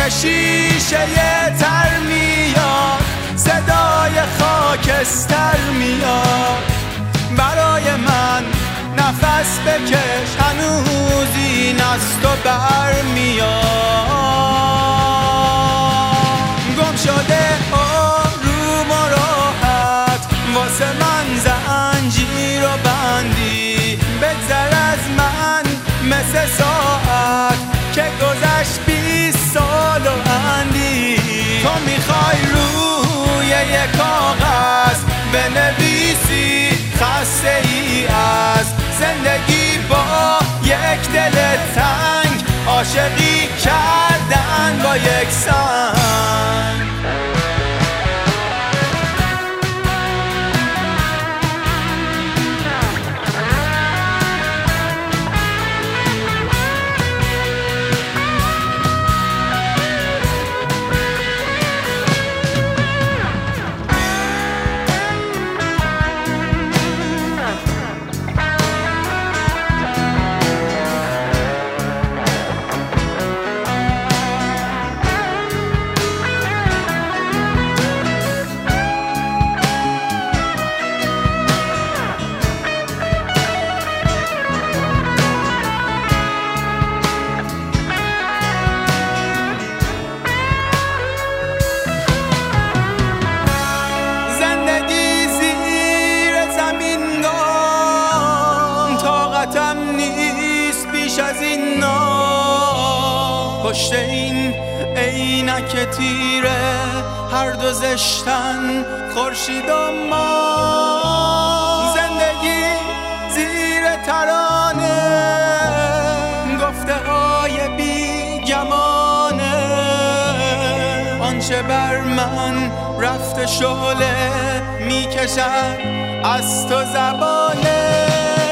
که شیشه تر میاد، صدای خاکستر میاد. برای من نفس بکش، هنوز این از تو برمیاد. گم شده آروم و راحت، واسه من زنجیر و بندی. بگذر از من مثل ساعت که گذشت 20 سال و اندی. تو میخوای روی یک کاغذ بنویسی خسته ای از زندگی، با یک دل تنگ عاشقی کردن با یک سنگ. نیست بیش از این نا، پشت این عینک تیره هر دو زشتن خورشید و ما. زندگی زیر ترانه، گفته های بی گمانه. آنچه بر من رفته شعله میکشد از تو زبانه.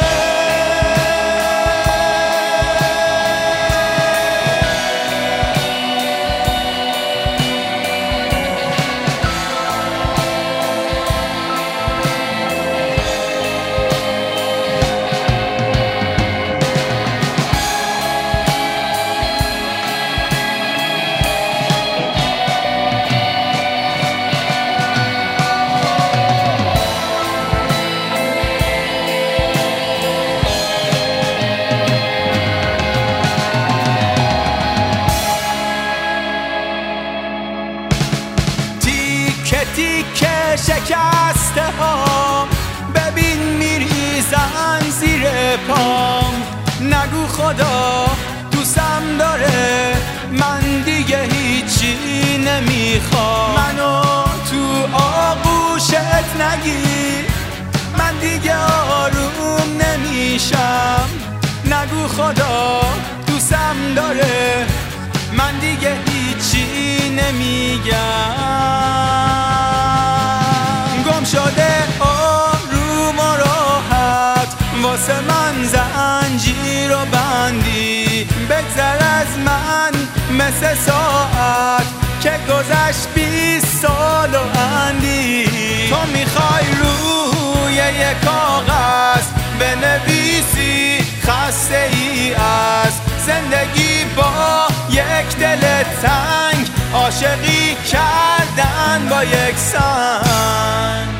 تیکه شکسته هام، ببین میریزن زیر پام. نگو خدا دوستم داره، من دیگه هیچی نمیخوام. منو تو آغوشت نگیر، من دیگه آروم نمیشم. نگو خدا دوستم داره، من دیگه هیچی نمیگم. گم شده آروم و راحت، واسه من زنجیر و بندی. بگذر از من مثل ساعت که گذشت 20 سال و اندی. تو میخوای روی یک کاغذ بنویسی خسته ای از زندگی، با یک دل تنگ عاشقی کردن با یک سنگ.